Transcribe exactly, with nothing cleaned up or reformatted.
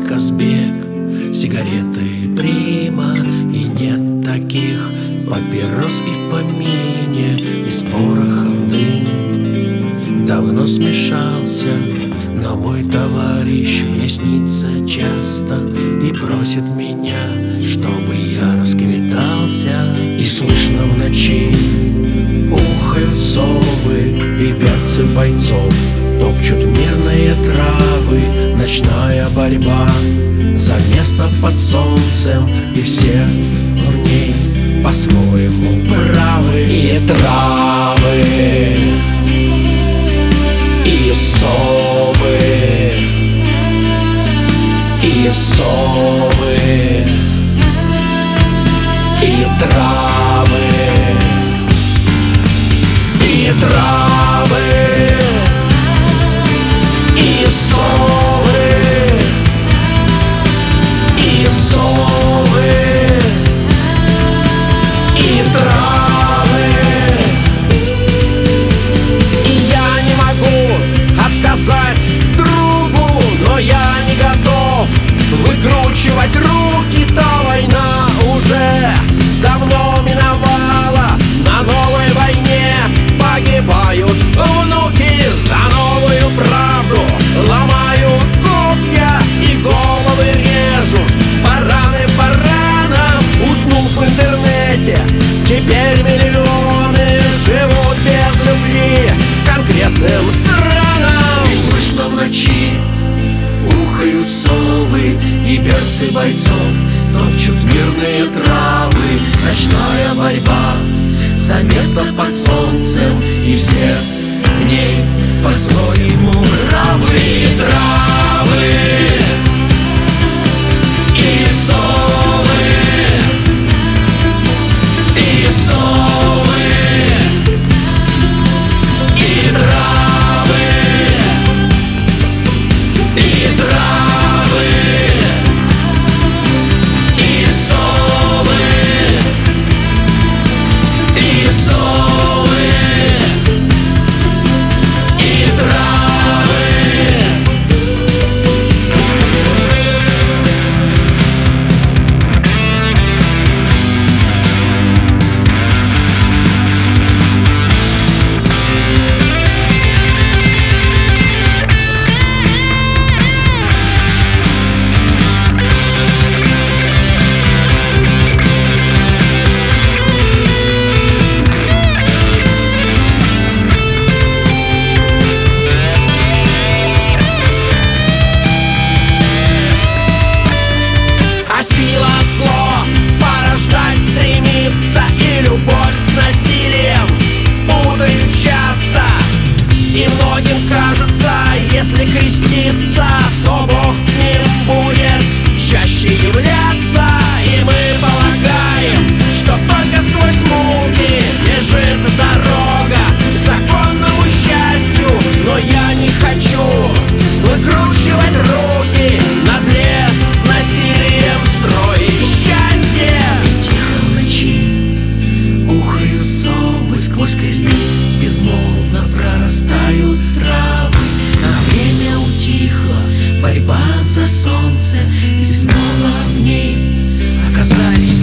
Казбек, сигареты Прима, и нет таких папирос и в помине, и с порохом дым давно смешался. Но мой товарищ мне снится часто и просит меня, чтобы я расквитался. И слышно в ночи ухают совы, и перцы бойцов топчут мирные травы. Ночная борьба за место под солнцем, и все в ней по-своему правы. И травы, и совы, и совы, и травы, и травы, и совы, и совы, и травы. И я не могу отказать другу, но я не готов выкручивать руки. Та война уже давно миновала, на новой войне погибают внуки. За новую правду ломают копья и головы режут бараны баранам. Уснув в интернете, теперь миллионы живут без любви к конкретным странам. И слышно в ночи ухают совы, и перцы бойцов топчут мирные травы. Ночная борьба за место под солнцем, и все в ней по-своему правы. И травы, и совы, и совы, и травы, и травы, и совы, и совы, и травы. А сила зло порождать стремится, и любовь с насилием путают часто. И многим кажется, если креститься, то Бог к ним будет чаще являться. И мы полагаем, что только сквозь муки лежит дорога к законному счастью. Но я не хочу выкручивать руки на зле с насилием строить счастье. И тихо в ночи ухают совы, сквозь кресты безмолвно прорастают травы. На время утихла борьба за солнце, и снова в ней оказались